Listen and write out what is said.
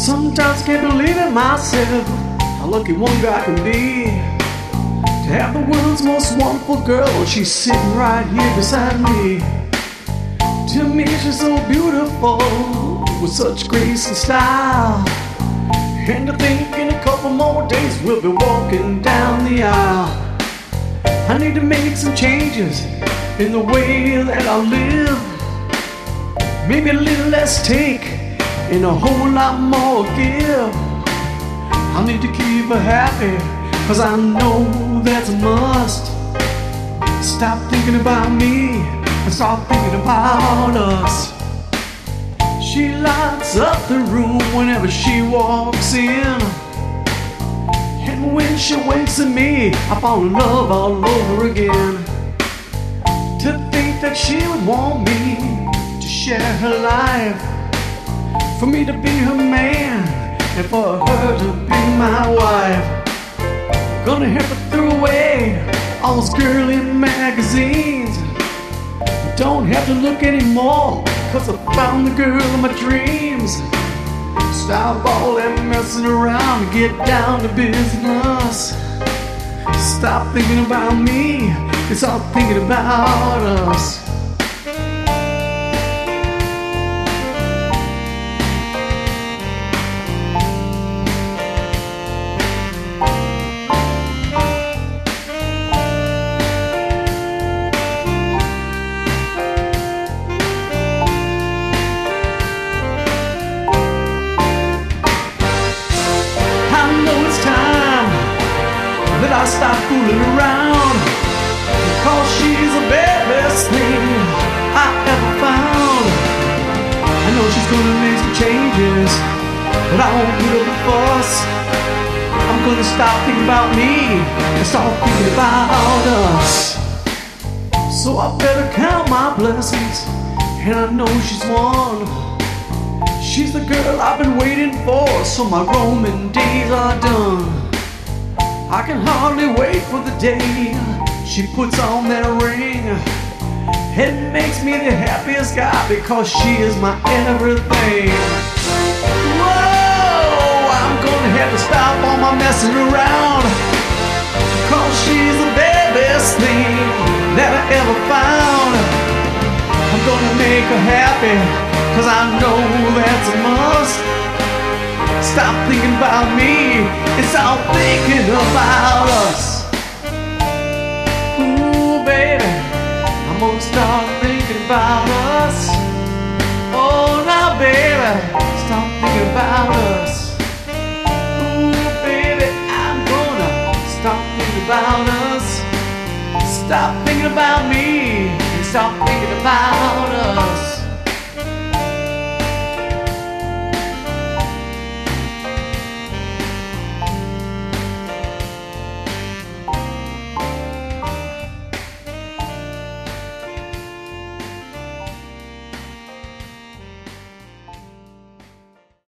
Sometimes I can't believe it myself, how lucky one guy can be to have the world's most wonderful girl. She's sitting right here beside me. To me she's so beautiful, with such grace and style. And I think in a couple more days we'll be walking down the aisle. I need to make some changes in the way that I live. Maybe a little less take and a whole lot more give. I need to keep her happy, cause I know that's a must. Stop thinking about me and start thinking about us. She lights up the room whenever she walks in, and when she winks at me I fall in love all over again. To think that she would want me to share her life, for me to be her man and for her to be my wife. Gonna have to throw away all those girly magazines. Don't have to look anymore, cause I found the girl of my dreams. Stop all that messing around and get down to business. Stop thinking about me and start thinking about us. That I stop fooling around, because she's the very best thing I ever found. I know she's gonna make some changes, but I won't put up a fuss. I'm gonna stop thinking about me and start thinking about us. So I better count my blessings, and I know she's one. She's the girl I've been waiting for, so my roaming days are done. I can hardly wait for the day she puts on that ring. It makes me the happiest guy, because she is my everything. Whoa, I'm gonna have to stop all my messing around, because she's the very best thing that I ever found. I'm gonna make her happy, cause I know that's a must. Stop thinking about me and start thinking about us. Ooh, baby, I'm gonna start thinking about us. Oh, now, baby, start thinking about us. Ooh, baby, I'm gonna start thinking about us. Stop thinking about me and start thinking about us.